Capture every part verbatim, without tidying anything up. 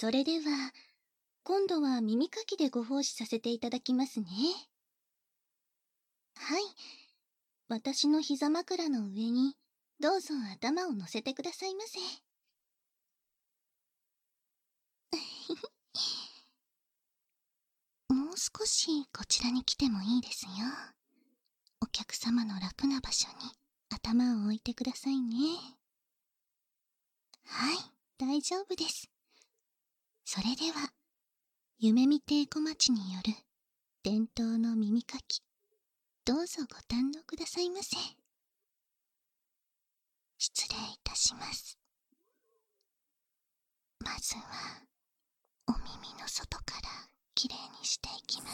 それでは、今度は耳かきでご奉仕させていただきますね。はい。私の膝枕の上に、どうぞ頭を乗せてくださいませ。もう少しこちらに来てもいいですよ。お客様の楽な場所に頭を置いてくださいね。はい、大丈夫です。それでは、夢見亭小町による伝統の耳かき、どうぞご堪能くださいませ。失礼いたします。まずは、お耳の外からきれいにしていきます。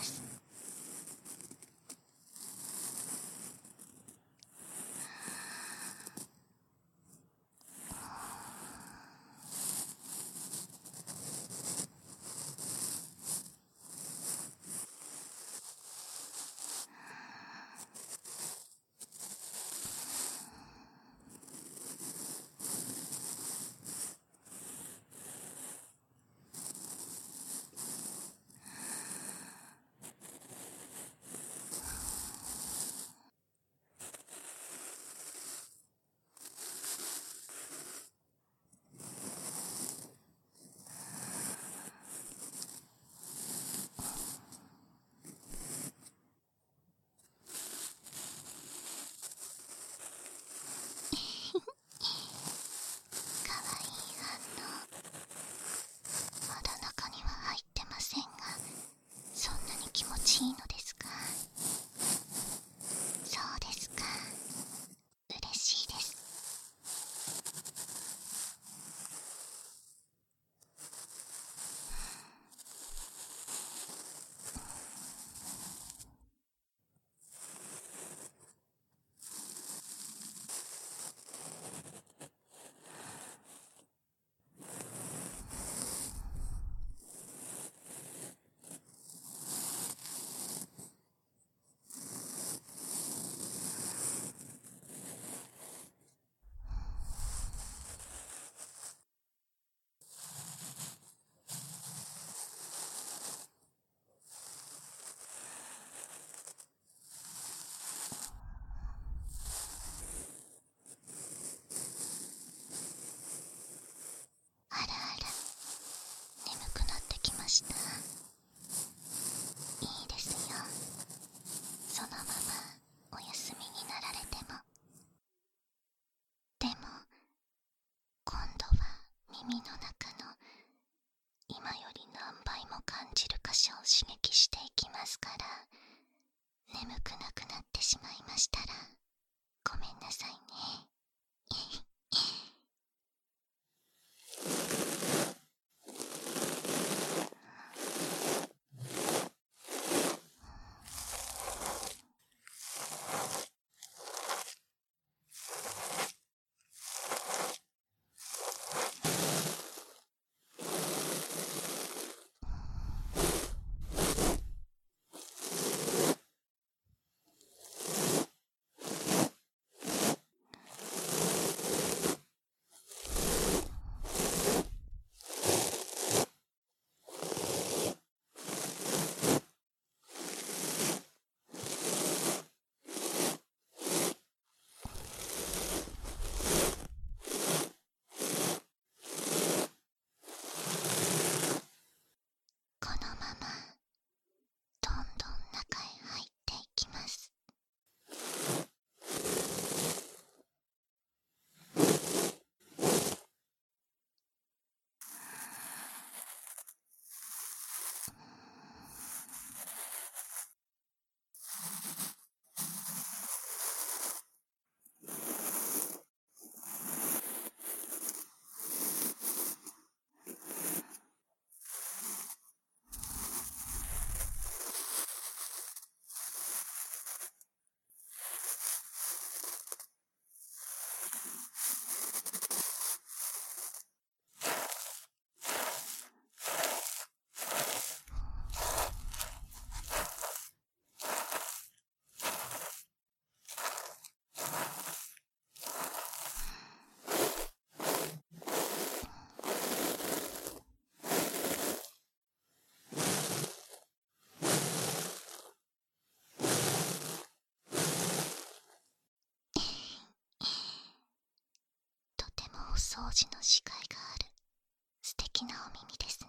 かわいい反応。まだ中には入ってませんが、そんなに気持ちいいのですか？そうですか。嬉しいです。あらあら、眠くなってきました。いいですよ。そのままお休みになられても。でも、今度は耳の中の今より何倍も感じる箇所を刺激していきますから、眠くなくなってしまいましたらごめんなさいね。 しがいがある素敵なお耳ですね。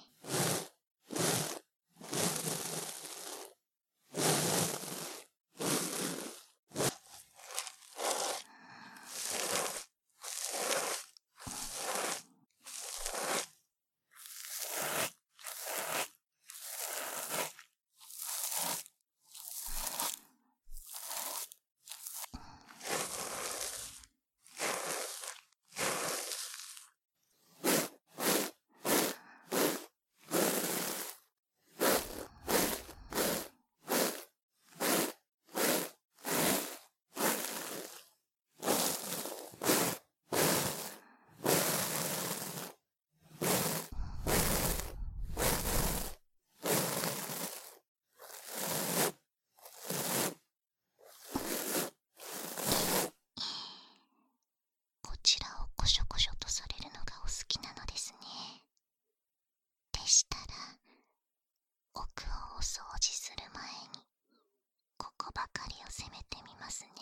こちらをコショコショとされるのがお好きなのですね。でしたら奥をお掃除する前にここばかりを攻めてみますね。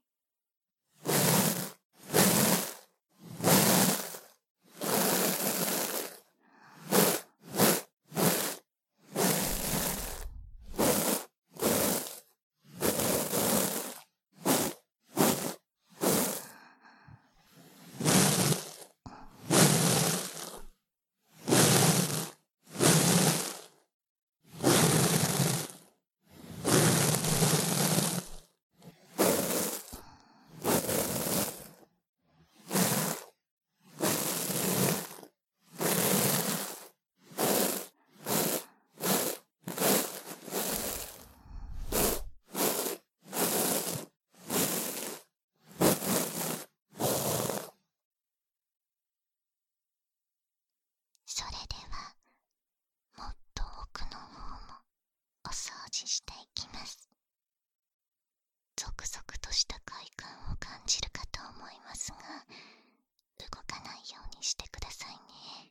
それではもっと奥の方もお掃除していきます。ゾクゾクとした快感を感じるかと思いますが、動かないようにしてくださいね。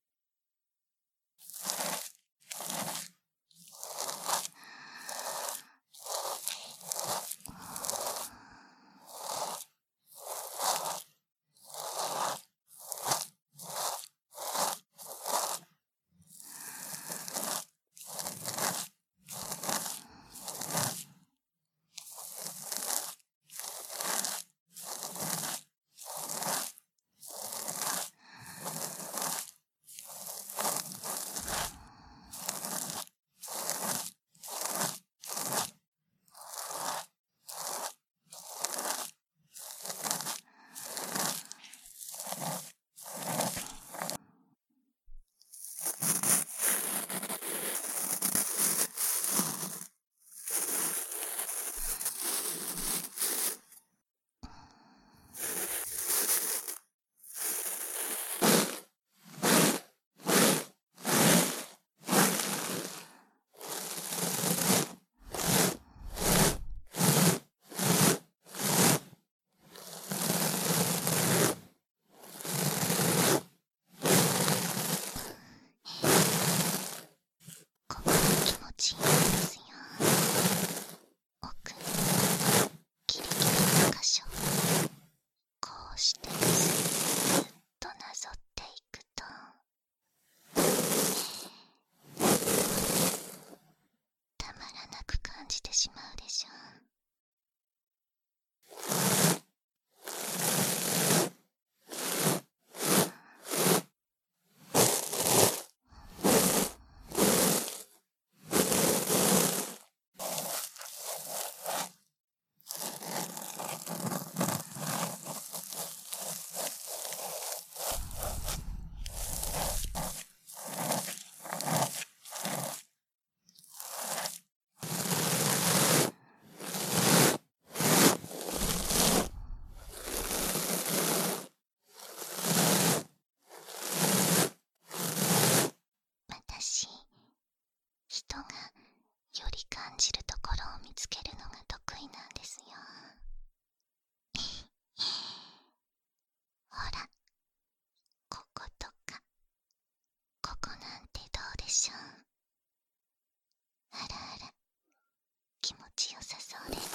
ここが気持ちいいんですよ。奥ギリギリの箇所、こうしてずっとなぞっていくとたまらなく感じてしまうでしょう。私、人がより感じるところを見つけるのが得意なんですよ。ほら、こことかここなんてどうでしょう。あらあら、気持ちよさそうです。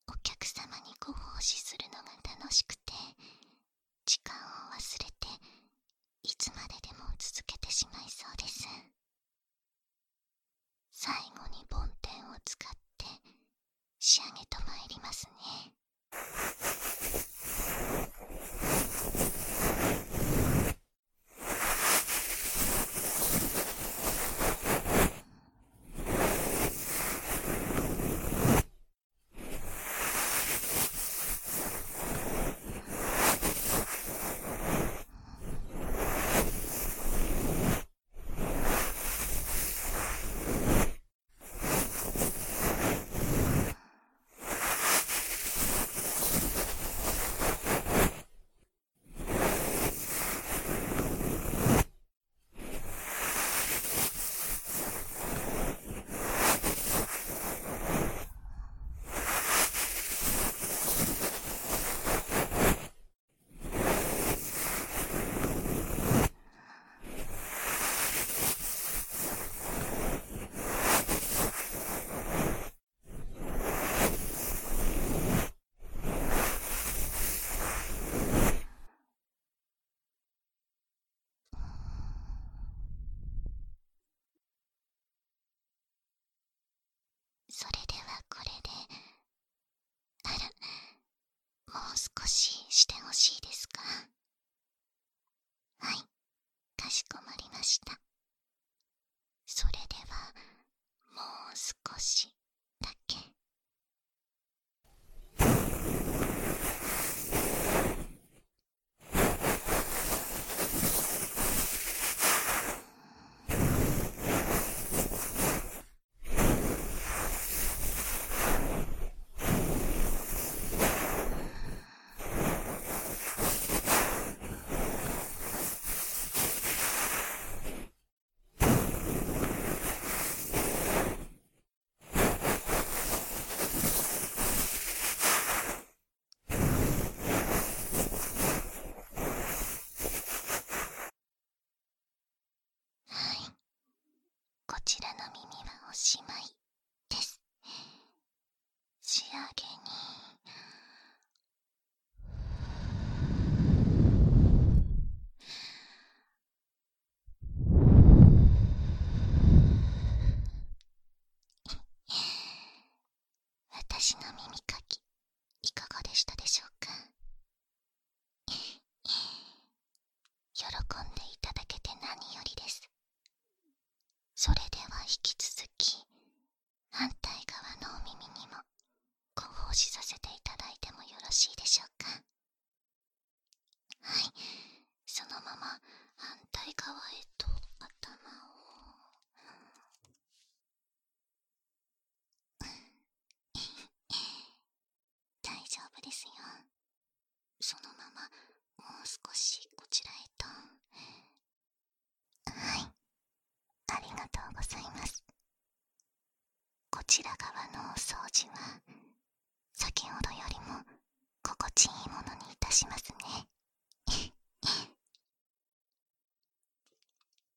お客様にご奉仕するのが楽しくて、時間を忘れていつまででも続けてしまいそうです。最後に梵天を使って仕上げとまいりますね。それではこれで、あら、もう少ししてほしいですか？はい、かしこまりました。それではもう少しだけ。はい、こちらの耳はおしまいです。仕上げに私の耳かきいかがでしたでしょうか？喜んでいただけて何よりです。それでは引き続き反対側のお耳にもご奉仕させていただいてもよろしいでしょうか？はい、そのまま反対側へと頭を大丈夫ですよ。そのままもう少しこちらへと。はい、ありがとうございます。こちら側のお掃除は先ほどよりも心地いいものにいたしますね。